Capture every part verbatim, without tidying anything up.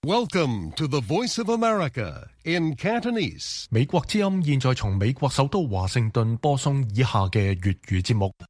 Welcome to the Voice of America in Cantonese. 美國之音現在從美國首都華盛頓播送以下嘅粵語節目。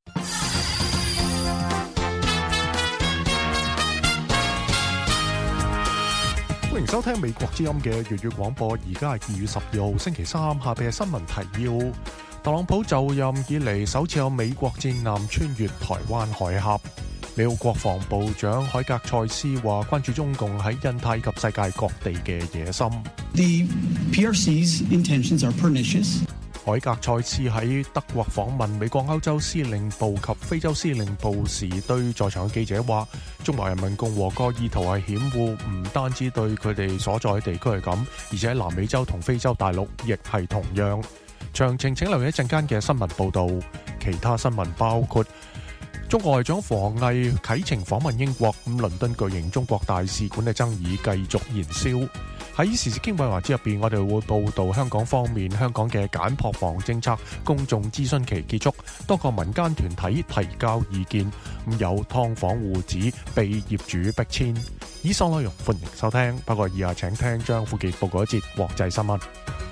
歡迎收聽美國之音嘅粵語廣播。而家係二月十二號星期三，下邊係新聞提要。特朗普就任以嚟首次有美國戰艦穿越台灣海峽。美國國防部長海格塞斯話關注中共喺印太及世界各地嘅野心。 The P R C's intentions are pernicious. 海格塞斯喺德國訪問美國歐洲司令部及非洲司令部時，對在場嘅記者話：中華人民共和國意圖係險惡，唔單止對佢哋所在地區係咁，而且喺南美洲同非洲大陸亦係同樣。詳情請留意一陣間嘅新聞報導。其他新聞包括中國外長王毅啟程訪問英國，咁倫敦巨型中國大使館嘅爭議繼續燃燒。喺時事經緯環節入邊，我哋會報導香港方面，香港嘅簡樸房政策公眾諮詢期結束，多個民間團體提交意見，咁有劏房戶主被業主逼遷。以上內容歡迎收聽，不過以下請聽張富傑報告一節國際新聞。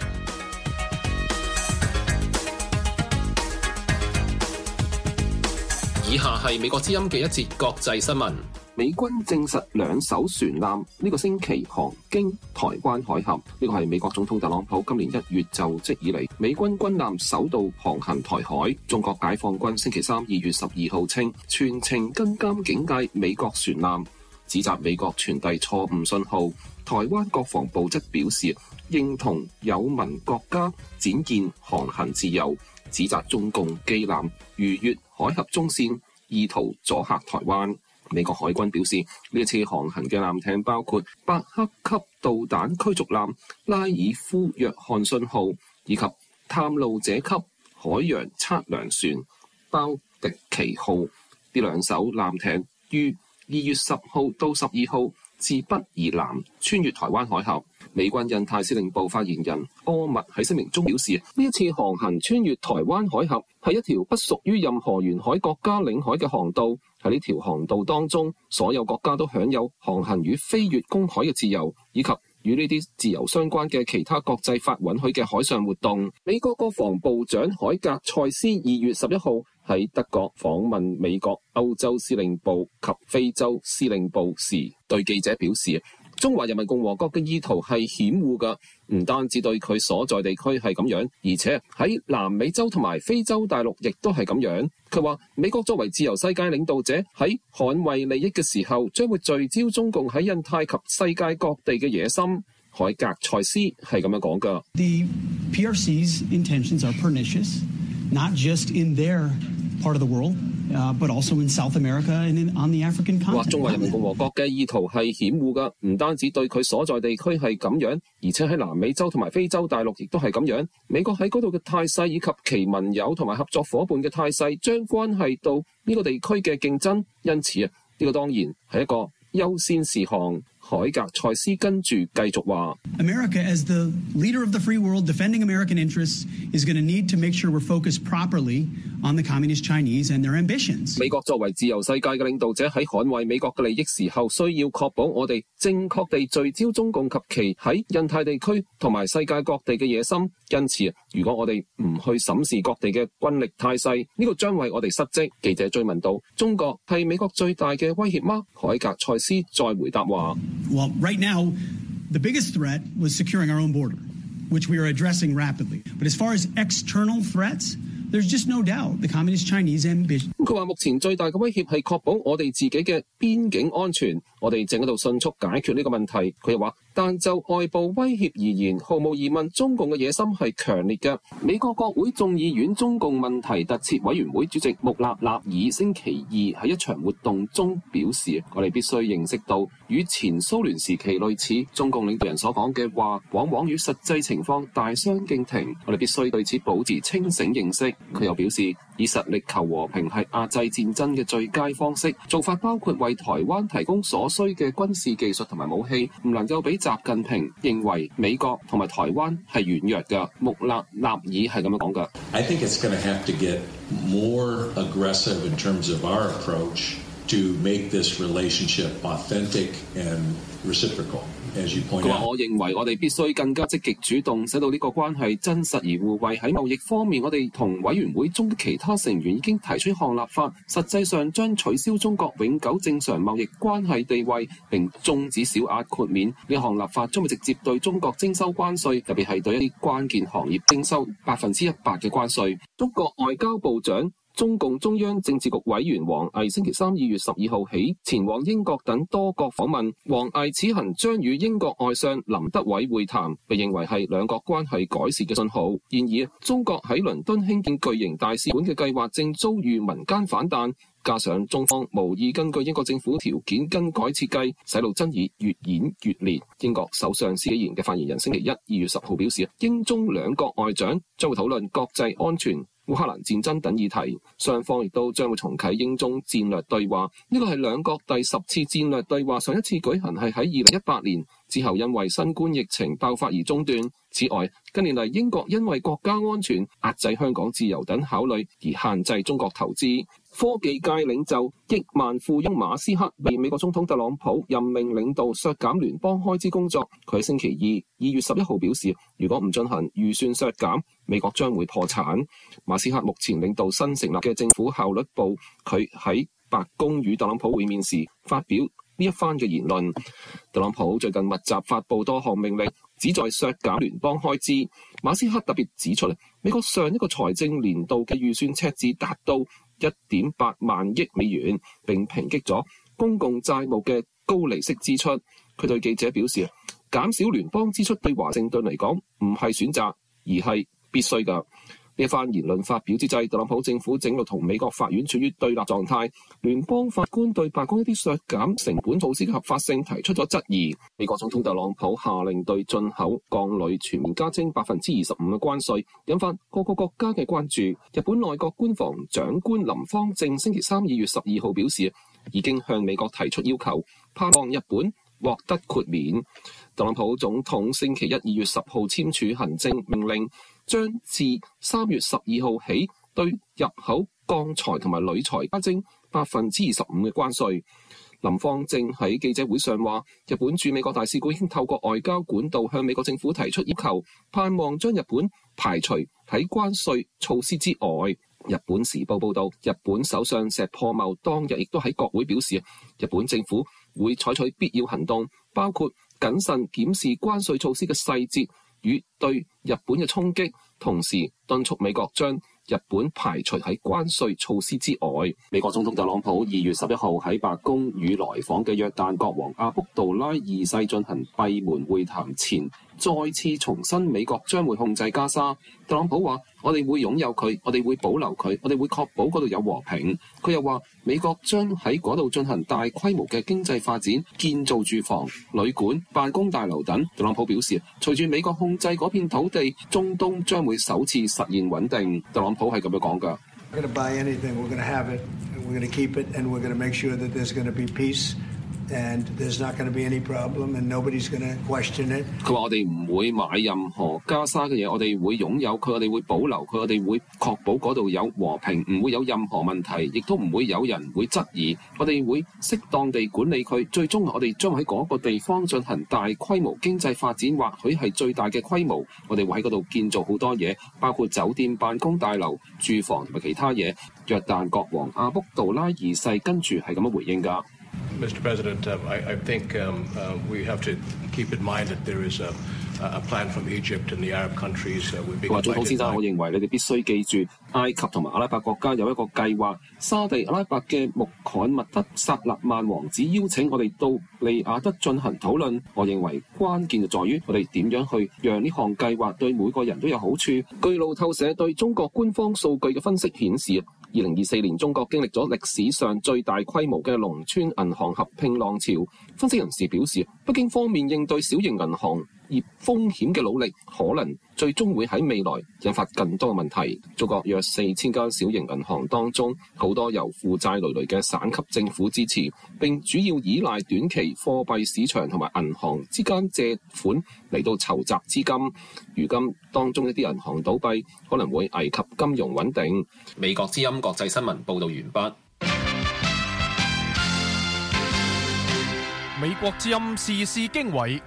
以下係美國之音嘅一節國際新聞。美軍證實兩艘船艦呢個星期航經台灣海峽。呢個係美國總統特朗普今年一月就職以嚟，美軍軍艦首度航行台海。中國解放軍星期三二月十二號稱，全程跟監警戒美國船艦，指責美國傳遞錯誤信號。台灣國防部則表示認同有盟國家展現航行自由，指責中共機艦逾越海峽中線，意圖阻嚇台灣。美國海軍表示，呢一次航行嘅艦艇包括伯克級導彈驅逐艦拉爾夫約翰遜號，以及探路者級海洋測量船包迪奇號。呢兩艘艦艇於二月十號到十二號自北而南穿越台灣海峽。美軍印太司令部發言人柯密喺聲明中表示，呢一次航行穿越台灣海峽係一條不屬於任何沿海國家領海嘅航道。喺呢條航道當中，所有國家都享有航行與飛越公海嘅自由，以及與呢啲自由相關嘅其他國際法允許嘅海上活動。美國國防部長海格塞斯二月十一號喺德國訪問美國歐洲司令部及非洲司令部時，對記者表示，中華人民共和國嘅意圖係險惡㗎，唔單止對佢所在地區係咁樣，而且喺南美洲同埋非洲大陸亦都係咁樣。佢話美國作為自由世界領導者，喺捍衛利益嘅時候，將會聚焦中共喺印太及世界各地嘅野心。海格塞斯係咁樣講㗎。 The P R C's intentions are pernicious, not just in their part of the world, uh, but also in South America and in, on the African continent. 話中華人民共和國嘅意圖係險惡㗎，唔單止對佢所在地區係咁樣，而且喺南美洲同埋非洲大陸亦都係咁樣。美國喺嗰度嘅態勢以及其盟友同埋合作伙伴嘅態勢，將關係到呢個地區嘅競爭。因此啊，呢個當然係一個優先事項。海格塞斯跟住繼續話 America, as the leader of the free world, defending American interests, is going to need to make sure we're focused properly on the communist Chinese and their ambitions. 美國作為自由世界嘅領導者，喺捍衛美國嘅利益時候，需要確保我哋正確地聚焦中共及其喺印太地區同埋世界各地嘅野心。因此，如果我哋唔去審視各地嘅軍力態勢，呢個將為我哋失職。記者追問到：中國係美國最大嘅威脅嗎？海格塞斯再回答話。 Well, right now, the biggest threat was securing our own border, which we are addressing rapidly. But as far as external threats, there's just no doubt the Communist Chinese ambition. 佢話目前最大嘅威脅係確保我哋自己嘅邊境安全，我哋正喺度迅速解決呢個問題。佢又話，但就外部威脅而言，毫無疑問，中共嘅野心係強烈嘅。美國國會眾議院中共問題特設委員會主席穆納納爾星期二喺一場活動中表示，我哋必須認識到，與前蘇聯時期類似，中共領導人所講嘅話，往往與實際情況大相徑庭。我哋必須對此保持清醒認識。佢又表示，以實力求和平係壓制戰爭嘅最佳方式，做法包括為台灣提供所需嘅軍事技術同埋武器，唔能夠俾習近平認為美國同埋台灣係軟弱嘅。穆納納爾係咁樣講嘅。 I think it's going to have to get more aggressive in terms of our approach to make this relationship authentic and reciprocal. 佢話：我認為我哋必須更加積極主動，使到呢個關係真實而互惠。喺貿易方面，我哋同委員會中嘅其他成員已經提出一項立法，實際上將取消中國永久正常貿易關係地位，並終止小額豁免。呢項立法將會直接對中國徵收關稅，特別係對一啲關鍵行業徵收百分之一百嘅關稅。中國外交部長、中共中央政治局委員王毅星期三二月十二號起前往英國等多國訪問。王毅此行將與英國外相林德偉會談，被認為係兩國關係改善嘅信號。然而，中國喺倫敦興建巨型大使館嘅計劃正遭遇民間反彈，加上中方無意根據英國政府條件更改設計，使到爭議越演越烈。英國首相施紀賢嘅發言人星期一二月十號表示，英中兩國外長將會討論國際安全、烏克蘭戰爭等議題，雙方亦都將會重啟英中戰略對話。呢個係兩國第十次戰略對話，上一次舉行係喺二零一八年，之後因為新冠疫情爆發而中斷。此外，近年嚟英國因為國家安全、壓制香港自由等考慮而限制中國投資。科技界領袖億萬富翁馬斯克被美國總統特朗普任命領導削減聯邦開支工作。佢喺星期二二月十一號表示，如果唔進行預算削減，美國將會破產。馬斯克目前領導新成立嘅政府效率部，佢喺白宮與特朗普會面時發表呢一番嘅言論。特朗普最近密集發布多項命令，旨在削減聯邦開支。馬斯克特別指出，美國上一個財政年度嘅預算赤字達到一點八萬億美元，並抨擊咗公共債務嘅高利息支出。佢對記者表示，減少聯邦支出對華盛頓嚟講唔係選擇，而係必須㗎。呢一番言論發表之際，特朗普政府正喺同美國法院處於對立狀態。聯邦法官對白宮一啲削減成本措施嘅合法性提出咗質疑。美國總統特朗普下令對進口鋼鋁全面加徵百分之二十五嘅關稅，引發各個國家嘅關注。日本內閣官房長官林芳正星期三二月十二號表示，已經向美國提出要求，盼望日本獲得豁免。特朗普總統星期一二月十號簽署行政命令，將自三月十二號起對入口鋼材同埋鋁材加徵百分之二十五嘅關稅。林芳正喺記者會上話，日本駐美國大使館已經透過外交管道向美國政府提出要求，盼望將日本排除喺關稅措施之外。日本時報報道，日本首相石破茂當日亦都喺國會表示，日本政府會採取必要行動，包括謹慎檢視關稅措施嘅細節與對日本嘅衝擊，同時敦促美國將日本排除喺關稅措施之外。美國總統特朗普二月十一號喺白宮與來訪嘅約旦國王阿卜杜拉二世進行閉門會談前，再次重申美國將會控制加沙。特朗普話：我哋會擁有佢，我哋會保留佢，我哋會確保嗰度有和平。佢又話：美國將喺嗰度進行大規模嘅經濟發展，建造住房、旅館、辦公大樓等。特朗普表示，隨住美國控制嗰片土地，中東將會首次實現穩定。特朗普係咁樣講㗎。 And there's not going to be any problem, and nobody's going to question it. 佢話：我哋唔會買任何加沙嘅嘢，我哋會擁有佢，我哋會保留佢，我哋會確保嗰度有和平，唔會有任何問題，亦都唔會有人會質疑。我哋會適當地管理佢，最終我哋將喺嗰個地方進行大規模經濟發展，或許係最大嘅規模。我哋會喺嗰度建造好多嘢，包括酒店、辦公大樓、住房同埋其他嘢。約旦國王阿卜杜拉二世跟住係咁樣回應㗎。 Mister President, uh, I, I think um, uh, we have to keep in mind that there is a, a plan from Egypt and the Arab countries. Uh, 佢話：總統先生，我認為你哋必須記住，埃及同埋阿拉伯國家有一個計劃。沙地阿拉伯嘅穆罕默德薩勒曼王子邀請我哋到利雅得進行討論。我認為關鍵就在於我哋點樣去讓呢項計劃對每個人都有好處。據路透社對中國官方數據嘅分析顯示，二零二四年中國經歷咗歷史上最大規模嘅農村銀行合併浪潮。分析人士表示，北京方面應對小型銀行業風險嘅努力，可能最終會喺未來引發更多嘅問題。中國約四千間小型銀行當中，好多由負債累累嘅省級政府支持，並主要依賴短期貨幣市場同埋銀行之間借款嚟到籌集資金。如今當中一啲銀行倒閉，可能會危及金融穩定。美國之音國際新聞報導完畢。 美國之音時事經緯。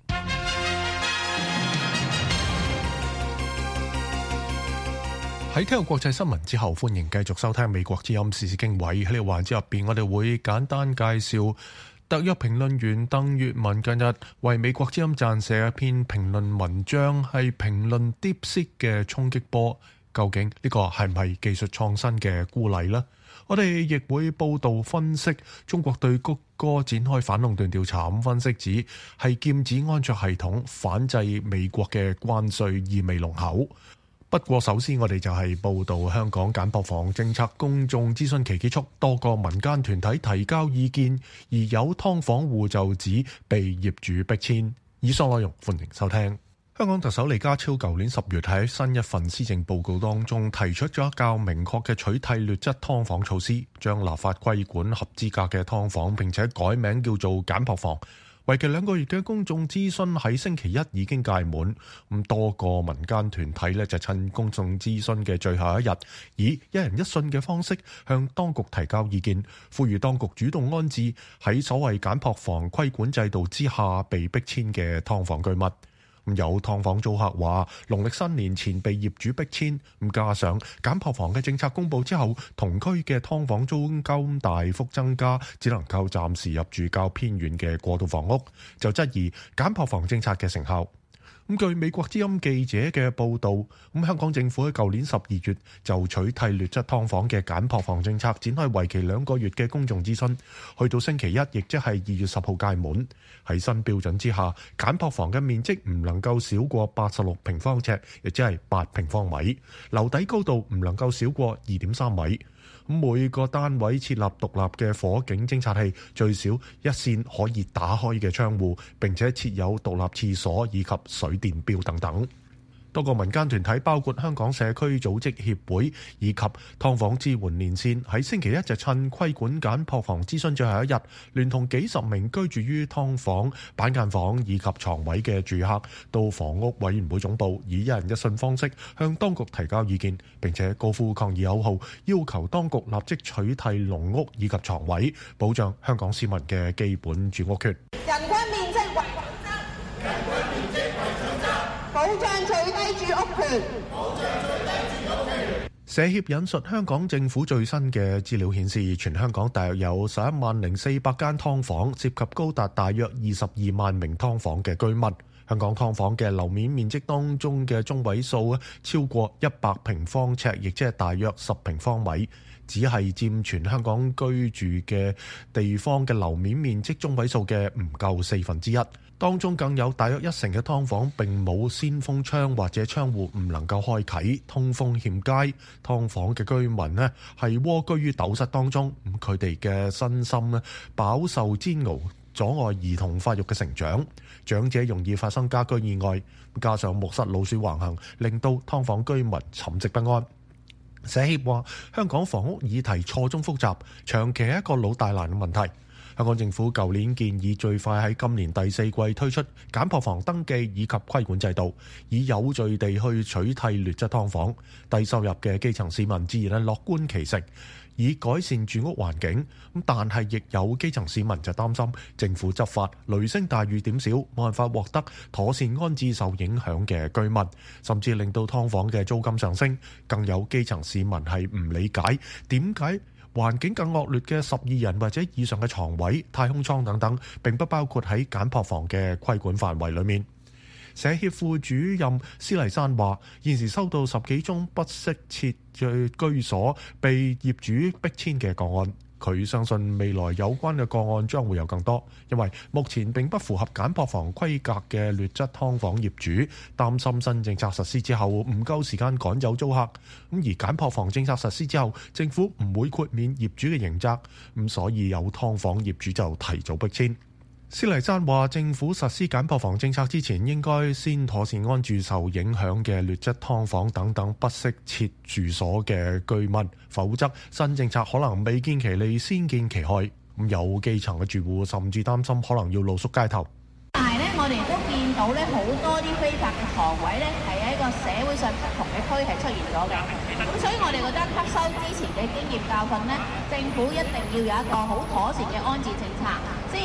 喺聽過國際新聞之後，歡迎繼續收聽美國之音時事經緯。喺呢個環節入邊，我哋會簡單介紹特約評論員鄧粵文近日為美國之音撰寫一篇評論文章，係評論 DeepSeek 嘅衝擊波。究竟呢個係唔係技術創新嘅孤例呢？我哋亦會報導分析中國對谷歌展開反壟斷調查，咁分析指係劍指安卓系統反制美國嘅關稅意味濃厚。不過首先我哋就係報導香港簡樸房政策公眾諮詢期結束，多個民間團體提交意見，而有劏房戶就指被業主逼遷。以上內容歡迎收聽。香港特首李家超舊年十月喺新一份施政報告當中提出咗較明確嘅取締劣質劏房措施，將立法規管合資格嘅劏房，並且改名叫做簡樸房。為期兩個月嘅公眾諮詢喺星期一已經屆滿，咁多個民間團體呢就趁公眾諮詢嘅最後一日，以一人一信嘅方式向當局提交意見，呼籲當局主動安置喺所謂簡樸房規管制度之下被逼遷嘅劏房居民。有劏房租客話，農曆新年前被業主逼遷，咁加上簡樸房嘅政策公佈之後，同區嘅劏房租金大幅增加，只能夠暫時入住較偏遠嘅過渡房屋，就質疑簡樸房政策嘅成效。咁據美國之音記者嘅報導，咁香港政府喺舊年十二月就取締劣質劏房嘅簡樸房政策展開為期兩個月嘅公眾諮詢，去到星期一，亦即係二月十號屆滿。喺新標準之下，簡樸房嘅面積唔能夠少過八十六平方尺，亦即係八平方米，樓底高度唔能夠少過二點三米。每個單位設立獨立嘅火警偵察器，最少一扇可以打開嘅窗戶，並且設有獨立廁所以及水電錶等等。多個民間團體包括香港社區組織協會以及劏房支援連線喺星期一就趁規管簡樸房諮詢最後一日，聯同幾十名居住於劏房、板間房以及床位嘅住客到房屋委員會總部，以一人一信方式向當局提交意見，並且高呼抗議口號，要求當局立即取締農屋以及床位，保障香港市民嘅基本住屋權。 人均面積為人均面積為準則，保障最低住屋權。保障最低住屋權。 社協引述香港政府最新嘅資料顯示，全香港大約有十一萬零四百間劏房，涉及高達大約二十二萬名劏房嘅居民。香港劏房嘅樓面面積當中嘅中位數超過一百平方尺，亦即係大約十平方米，只係佔全香港居住嘅地方嘅樓面面積中位數嘅唔夠四分之一。當中更有大約一成嘅劏房並冇鮮風窗或者窗戶唔能夠開啓，通風欠佳。劏房嘅居民呢係蝸居於斗室當中，咁佢哋嘅身心呢飽受煎熬，阻礙兒童發育嘅成長，長者容易發生家居意外，加上木蝨老鼠橫行，令到劏房居民沉寂不安。社協話，香港房屋議題錯綜複雜，長期係一個老大難嘅問題。香港政府舊年建議最快喺今年第四季推出簡樸房登記以及規管制度，以有序地去取締劣質劏房。低收入嘅基層市民自然係樂觀其成，以改善住屋環境。咁但係亦有基層市民就擔心政府執法雷聲大雨點小，冇辦法獲得妥善安置受影響嘅居民，甚至令到劏房嘅租金上升。更有基層市民係唔理解點解環境更惡劣嘅十二人或者以上嘅床位、太空艙等等，並不包括喺簡樸房嘅規管範圍裏面。社協副主任施麗珊話：現時收到十幾宗不適切嘅居所被業主逼遷嘅個案，佢相信未來有關嘅個案將會有更多，因為目前並不符合簡樸房規格嘅劣質劏房業主擔心新政策實施之後唔夠時間趕走租客，咁而簡樸房政策實施之後，政府唔會豁免業主嘅刑責，咁所以有劏房業主就提早逼遷。施麗珊話：政府實施簡樸房政策之前，應該先妥善安置受影響嘅劣質劏房等等不適切住所嘅居民，否則新政策可能未見其利先見其害。咁有基層嘅住戶甚至擔心可能要露宿街頭。 但係咧，我哋都見到咧，好多啲非法嘅床位咧，係喺個社會上不同嘅區係出現咗嘅。咁所以我哋覺得吸收之前嘅經驗教訓咧，政府一定要有一個好妥善嘅安置政策，先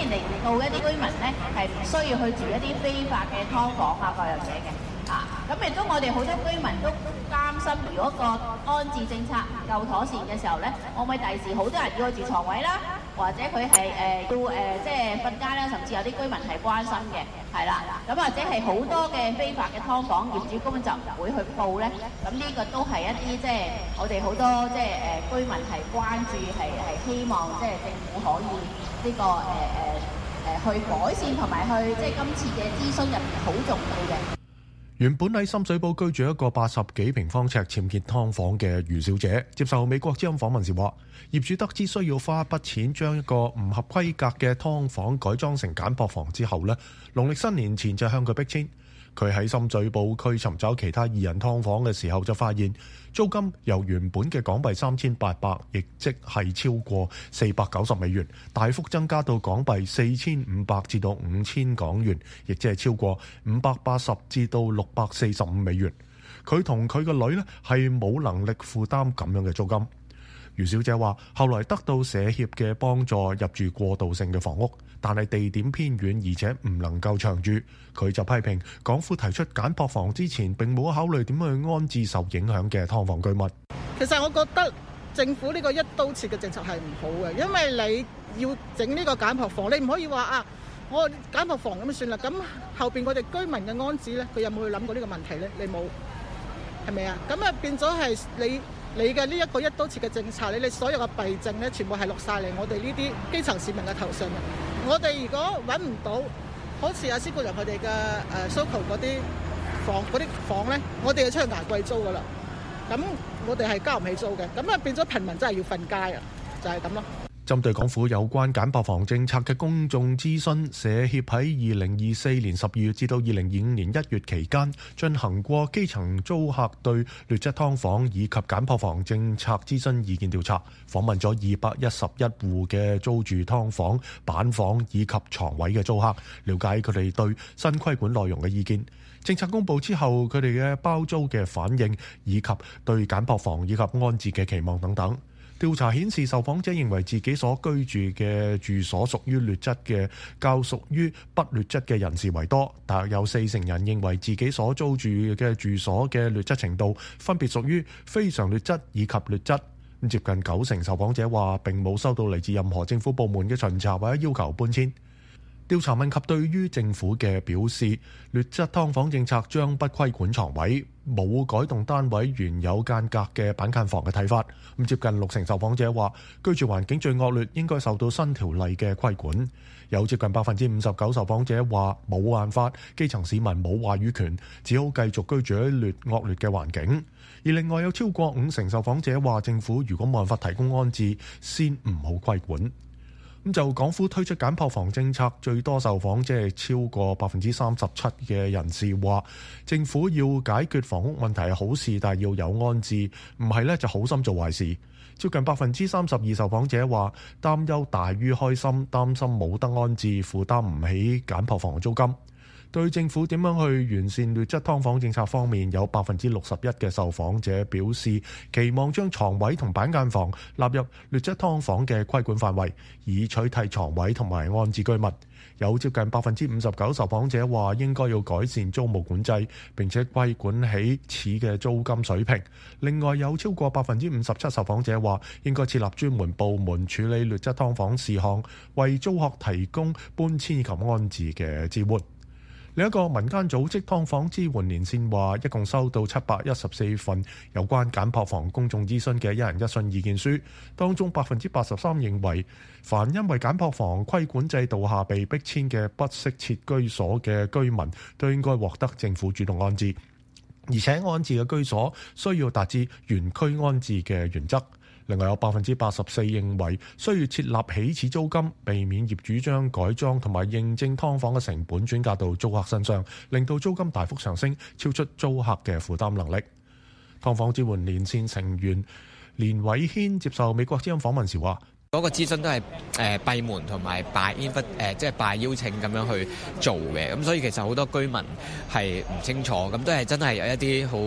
令到一啲居民咧係唔需要去住一啲非法嘅劏房啊各樣嘢嘅。啊，咁亦都我哋好多居民都擔心，如果個安置政策唔夠妥善嘅時候咧，可唔可以第時好多人要去住床位啦，或者佢係誒要誒、呃、即係瞓街啦，甚至有啲居民係關心嘅，係啦，咁或者係好多嘅非法嘅劏房業主根本就唔會去報咧，咁呢個都係一啲即係我哋好多即係誒、呃、居民係關注，係係希望即係政府可以呢、這個誒誒誒去改善同埋去即係今次嘅諮詢入面好重要嘅。 原本喺深水埗居住一個八十幾平方尺僭建劏房嘅余小姐，接受美國之音訪問時話，業主得知需要花一筆錢將一個唔合規格嘅劏房改裝成簡樸房之後呢，農曆新年前就向佢逼遷。佢喺深水埗區尋找其他二人劏房嘅時候，就發現租金由原本嘅港幣三千八百，亦即係超過四百九十美元，大幅增加到港幣四千五百至到五千港元，亦即係超過五百八十至到六百四十五美元。佢同佢個女呢係冇能力負擔咁樣嘅租金。余小姐話：後來得到社協嘅幫助入住過渡性嘅房屋，但係地點偏遠，而且唔能夠長住。佢就批評港府提出簡樸房之前並冇考慮點樣去安置受影響嘅劏房居民。 其實我覺得政府呢個一刀切嘅政策係唔好嘅，因為你要整呢個簡樸房，你唔可以話啊，我簡樸房咁算啦。咁後邊我哋居民嘅安置呢，佢有冇去諗過呢個問題呢？你冇，係咪啊？咁啊變咗係你。你嘅呢一個一刀切嘅政策，你你所有嘅弊症咧，全部係落晒嚟我哋呢啲基層市民嘅頭上嘅。我哋如果揾唔到，好似阿施冠良佢哋嘅誒 Soco 嗰啲房嗰啲房咧，我哋就出去捱貴租噶啦。咁我哋係交唔起租嘅，咁啊變咗貧民真係要瞓街啊，就係咁咯。 針對港府有關簡樸房政策嘅公眾諮詢，社協喺二零二四年十二月至到二零二五年一月期間進行過基層租客對劣質劏房以及簡樸房政策諮詢意見調查，訪問咗二百一十一戶嘅租住劏房、板房以及床位嘅租客，了解佢哋對新規管內容嘅意見。政策公佈之後，佢哋嘅包租嘅反應以及對簡樸房以及安置嘅期望等等。調查顯示，受訪者認為自己所居住嘅住所屬於劣質嘅，較屬於不劣質嘅人士為多。大約有四成人認為自己所租住嘅住所嘅劣質程度分別屬於非常劣質以及劣質。接近九成受訪者話並冇收到嚟自任何政府部門嘅巡查或者要求搬遷。調查問及對於政府嘅表示，劣質劏房政策將不規管床位，冇改動單位原有間隔嘅板間房嘅睇法。咁接近六成受訪者話，居住環境最惡劣應該受到新條例嘅規管。有接近百分之五十九受訪者話冇辦法，基層市民冇話語權，只好繼續居住喺劣惡劣嘅環境。而另外有超過五成受訪者話，政府如果冇辦法提供安置，先唔好規管。咁就港府推出簡樸房政策，最多受訪即係超過百分之三十七嘅人士話，政府要解決房屋問題係好事，但係要有安置，唔係呢就好心做壞事。接近百分之三十二受訪者話，擔憂大於開心，擔心冇得安置，負擔唔起簡樸房嘅租金。對政府點樣去完善劣質劏房政策方面，有百分之六十一嘅受訪者表示期望將床位同板間房納入劣質劏房嘅規管範圍，以取替床位同埋安置居民。有接近百分之五十九受訪者話應該要改善租務管制，並且規管起始嘅租金水平。另外有超過百分之五十七受訪者話應該設立專門部門處理劣質劏房事項，為租客提供搬遷及安置嘅支援。另一個民間組織劏房支援連線話，一共收到七百一十四份有關簡樸房公眾諮詢嘅一人一信意見書，當中百分之八十三認為，凡因為簡樸房規管制度下被逼遷嘅不適切居所嘅居民，都應該獲得政府主動安置，而且安置嘅居所需要達至原區安置嘅原則。另外有百分之八十四認為需要設立起始租金，避免業主將改裝同埋認證劏房嘅成本轉嫁到租客身上，令到租金大幅上升，超出租客嘅負擔能力。劏房支援連線成員連偉軒接受美國之音訪問時話， 嗰個諮詢都係誒閉門同埋拜 invite 誒即係拜邀請咁樣去做嘅，咁所以其實好多居民係唔清楚，咁都係真係有一啲好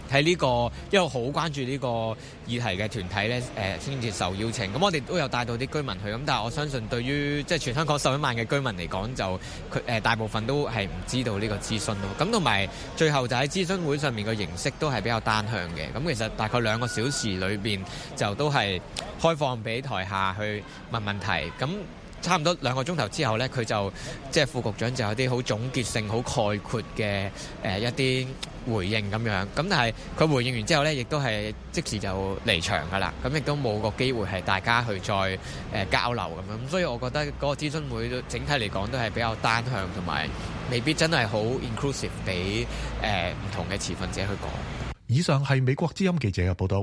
喺呢個一路好關注呢個議題嘅團體咧，誒先至受邀請。咁我哋都有帶到啲居民去，咁但係我相信對於即係全香港十一萬嘅居民嚟講，就佢誒大部分都係唔知道呢個諮詢咯。咁同埋最後就喺諮詢會上面嘅形式都係比較單向嘅。咁其實大概兩個小時裏邊就都係開放俾台下去問問題。咁差唔多兩個鐘頭之後呢，佢就即係副局長就有啲好總結性、好概括嘅誒、呃、一啲回應咁樣。咁但係佢回應完之後呢，亦都係即時就離場㗎啦。咁亦都冇個機會係大家去再誒、呃、交流咁樣。咁所以我覺得嗰個諮詢會整體嚟講都係比較單向，同埋未必真係好 inclusive 俾誒唔同嘅持份者去講。 以上係美國之音記者嘅報導。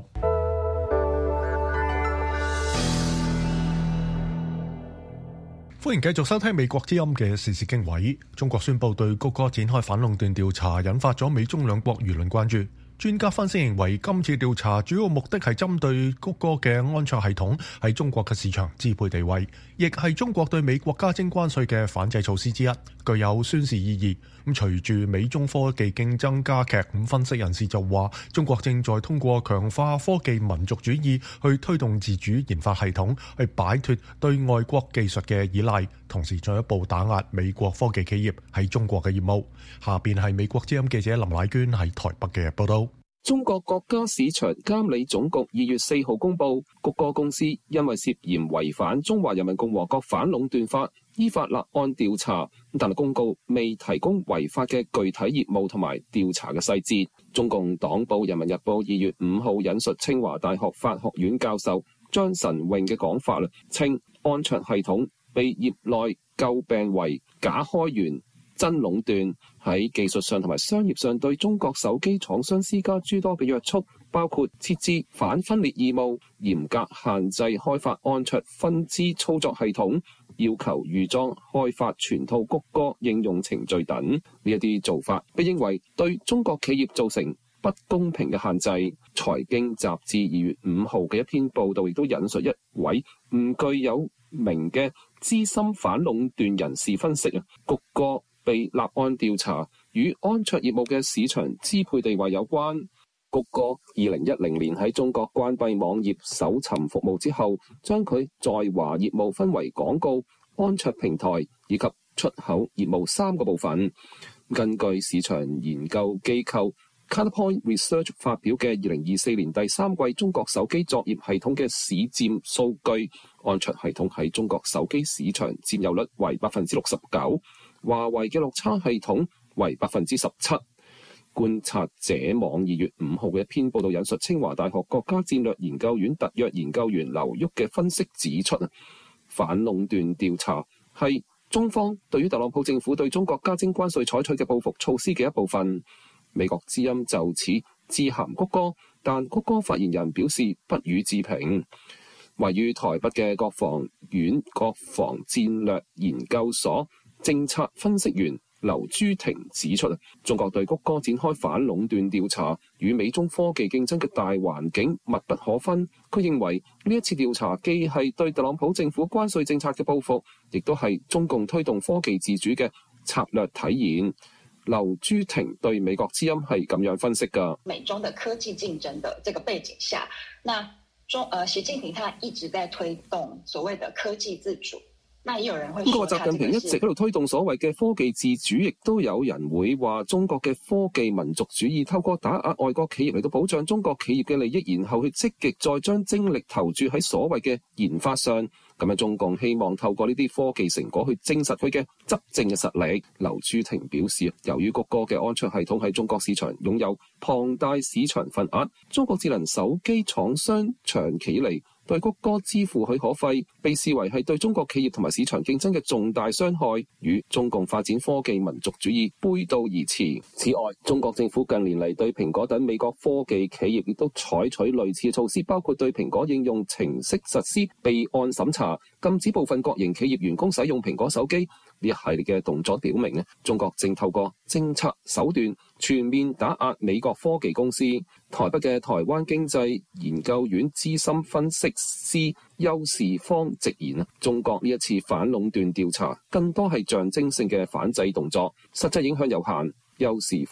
歡迎繼續收聽美國之音嘅時事經緯。中國宣布對谷歌展開反壟斷調查，引發咗美中兩國輿論關注。專家分析認為，今次調查主要目的係針對谷歌嘅安卓系統喺中國嘅市場支配地位，亦係中國對美國加徵關稅嘅反制措施之一，具有宣示意義。咁隨住美中科技競爭加劇，咁分析人士就話，中國正在通過強化科技民族主義去推動自主研發系統，去擺脫對外國技術嘅依賴，同時進一步打壓美國科技企業喺中國嘅業務。下邊係美國之音記者林乃娟喺台北嘅報道。 中國國家市場監理總局二月四號公布，谷歌公司因為涉嫌違反中華人民共和國反壟斷法，依法立案調查，但係公告未提供違法嘅具體業務同埋調查嘅細節。中共黨報《人民日報》二月五號引述清華大學法學院教授張晨穎嘅講法啦，稱安卓系統被業內詬病為假開源、真壟斷，喺技術上同埋商業上對中國手機廠商施加諸多嘅約束，包括設置反分裂義務、嚴格限制開發安卓分支操作系統、要求預裝開發全套谷歌應用程序等。呢一啲做法被認為對中國企業造成不公平嘅限制。財經雜誌二月五號嘅一篇報導亦都引述一位唔具有名嘅資深反壟斷人士分析啊，谷歌被立案調查與安卓業務嘅市場支配地位有關。谷歌二零一零年喺中國關閉網頁搜尋服務之後，將佢在華業務分為廣告、安卓平台以及出口業務三個部分。根據市場研究機構 Counterpoint Research 發表嘅二零二四年第三季中國手機作業系統嘅市佔數據，安卓系統喺中國手機市場佔有率為百分之六十九。華為嘅綠叉系統為百分之十七。觀察者網二月五號嘅一篇報道引述清華大學國家戰略研究院特約研究員劉旭嘅分析指出，反壟斷調查係中方對於特朗普政府對中國加徵關稅採取嘅報復措施嘅一部分。美國之音就此致函谷歌，但谷歌發言人表示不予置評。位於台北嘅國防院國防戰略研究所政策分析員劉朱婷指出，中國對谷歌展開反壟斷調查，與美中科技競爭嘅大環境密不可分。佢認為呢一次調查既係對特朗普政府關稅政策嘅報復，亦都係中共推動科技自主嘅策略體現。劉朱婷對美國之音係咁樣分析㗎。 美中的科技競爭的這個背景下，那中呃習近平他一直在推動所謂的科技自主。那也有人會說， 不過習近平一直喺度推動所謂嘅科技自主，亦都有人會話中國嘅科技民族主義透過打壓外國企業嚟到保障中國企業嘅利益，然後去積極再將精力投注喺所謂嘅研發上。咁樣中共希望透過呢啲科技成果去證實佢嘅執政嘅實力。劉朱婷表示，由於谷歌嘅安卓系統喺中國市場擁有龐大市場份額，中國智能手機廠商長期以嚟對谷歌支付許可費，被視為係對中國企業同埋市場競爭嘅重大傷害，與中共發展科技民族主義背道而馳。此外，中國政府近年嚟對蘋果等美國科技企業亦都採取類似措施，包括對蘋果應用程式實施備案審查，禁止部分國營企業員工使用蘋果手機。呢一系列嘅動作表明咧，中國正透過政策手段全面打壓美國科技公司。台北嘅台灣經濟研究院資深分析師邱士芳直言啊，中國呢一次反壟斷調查更多係象徵性嘅反制動作，實際影響有限。邱士芳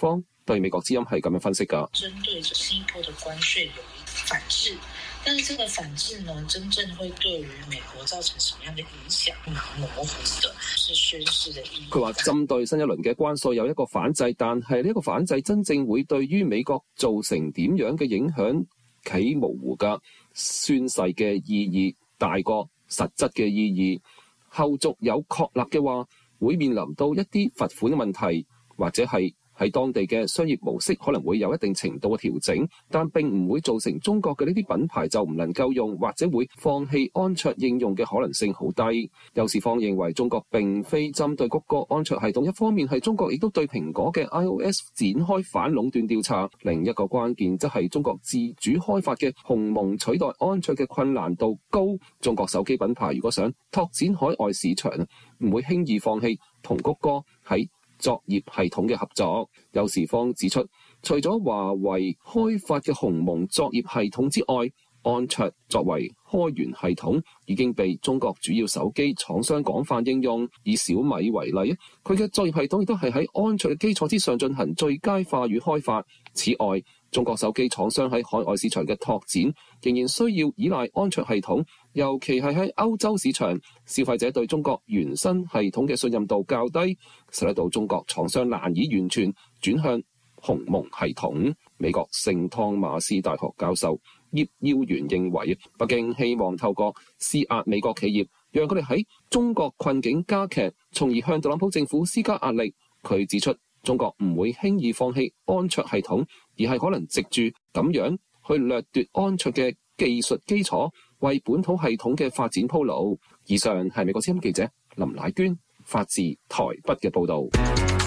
對美國之音係咁樣分析㗎。 針對新一波的關稅有反制，但是這個反制呢，真正會對於美國造成什麼樣的影響，蠻模糊的，是宣示的意義。 佢話針對新一輪嘅關稅有一個反制，但係呢一個反制真正會對於美國造成點樣嘅影響，企模糊㗎。宣誓嘅意義大過實質嘅意義，後續有確立嘅話，會面臨到一啲罰款嘅問題，或者係喺當地嘅商業模式可能會有一定程度嘅調整，但並唔會造成中國嘅呢啲品牌就唔能夠用，或者會放棄安卓應用嘅可能性好低。有時方認為中國並非針對谷歌安卓系統，一方面係中國亦都對蘋果嘅 iOS 展開反壟斷調查，另一個關鍵則係中國自主開發嘅鴻蒙取代安卓嘅困難度高。中國手機品牌如果想拓展海外市場，唔會輕易放棄同谷歌喺作業系統嘅合作。有時方指出，除咗華為開發嘅鴻蒙作業系統之外，安卓作為開源系統已經被中國主要手機廠商廣泛應用。以小米為例，佢嘅作業系統亦都係喺安卓嘅基礎之上進行最佳化與開發。此外，中國手機廠商喺海外市場嘅拓展仍然需要依賴安卓系統，尤其係喺歐洲市場，消費者對中國原生系統嘅信任度較低，使得到中國廠商難以完全轉向鴻蒙系統。美國聖湯馬斯大學教授葉耀元認為，北京希望透過施壓美國企業，讓佢哋喺中國困境加劇，從而向特朗普政府施加壓力。佢指出，中國唔會輕易放棄安卓系統，而係可能藉住咁樣去掠奪安卓嘅技術基礎，為本土系統嘅發展鋪路。以上係美國之音記者林乃娟發自台北嘅報導。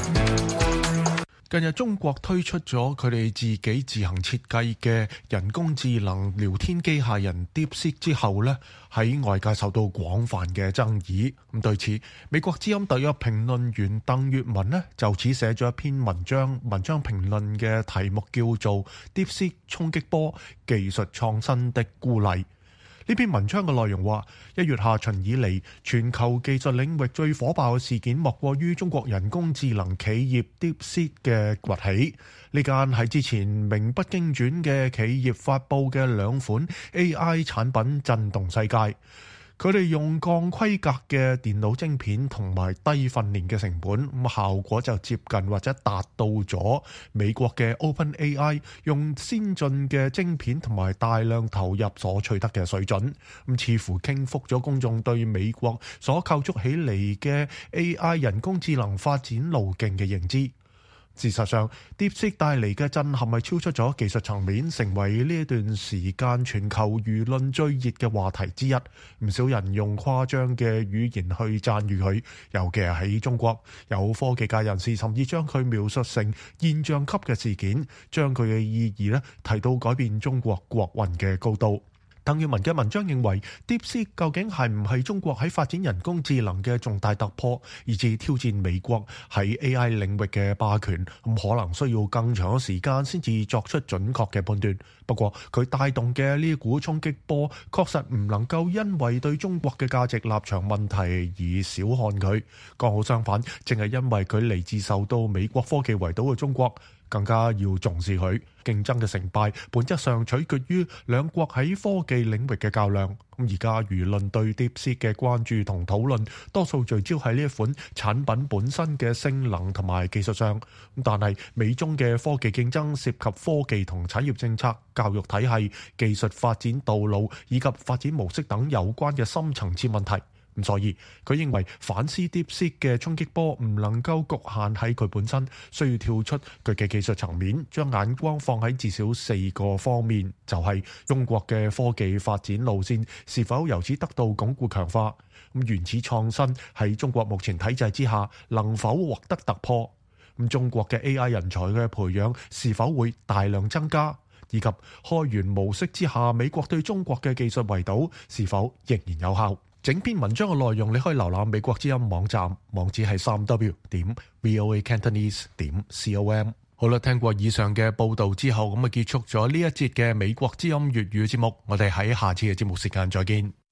近日中國推出咗佢哋自己自行設計嘅人工智能聊天機械人 DeepSeek 之後呢，喺外界受到廣泛嘅爭議。咁對此，美國之音特約評論員鄧月文呢就此寫咗一篇文章，文章評論嘅題目叫做 DeepSeek 衝擊波，技術創新的孤立。呢篇文章嘅內容話，一月下旬以嚟，全球技術領域最火爆嘅事件莫過於中國人工智能企業 DeepSeek 嘅崛起。呢間喺之前名不經傳嘅企業發布嘅兩款 A I 產品震動世界。佢哋用降規格嘅電腦晶片同埋低訓練嘅成本，咁效果就接近或者達到咗美國嘅 OpenAI 用先進嘅晶片同埋大量投入所取得嘅水準，咁似乎傾覆咗公眾對美國所構築起嚟嘅 A I 人工智能發展路徑嘅認知。事實上 DeepSeek 帶嚟嘅震撼係超出咗技術層面，成為呢一段時間全球輿論最熱嘅話題之一。唔少人用誇張嘅語言去讚譽佢，尤其係喺中國，有科技界人士甚至將佢描述成現象級嘅事件，將佢嘅意義咧提到改變中國國運嘅高度。鄧月文嘅文章認為 DeepSeek 究竟係唔係中國喺發展人工智能嘅重大突破，以至挑戰美國喺 A I 領域嘅霸權，咁可能需要更長嘅時間先至作出準確嘅判斷。不過佢帶動嘅呢一股衝擊波，確實唔能夠因為對中國嘅價值立場問題而小看佢。剛好相反，正係因為佢嚟自受到美國科技圍堵嘅中國，更加要重視佢。競爭嘅成敗本質上取決於兩國喺科技領域嘅較量。咁而家輿論對 DeepSeek 嘅關注同討論多數聚焦喺呢一款產品本身嘅性能同埋技術上，但係美中嘅科技競爭涉及科技同產業政策、教育體系、技術發展道路以及發展模式等有關嘅深層次問題。咁所以佢認為反思 DeepSeek 嘅衝擊波唔能夠局限喺佢本身，需要跳出佢嘅技術層面，將眼光放喺至少四個方面，就係中國嘅科技發展路線是否由此得到鞏固強化，咁原始創新喺中國目前體制之下能否獲得突破，咁中國嘅 A I 人才嘅培養是否會大量增加，以及開源模式之下美國對中國嘅技術圍堵是否仍然有效。整篇文章嘅內容你可以瀏覽美國之音網站，網址係三 w 點 voa cantonese 點 com。好啦，聽過以上嘅報道之後，咁啊結束咗呢一節嘅美國之音粵語節目，我哋喺下次嘅節目時間再見。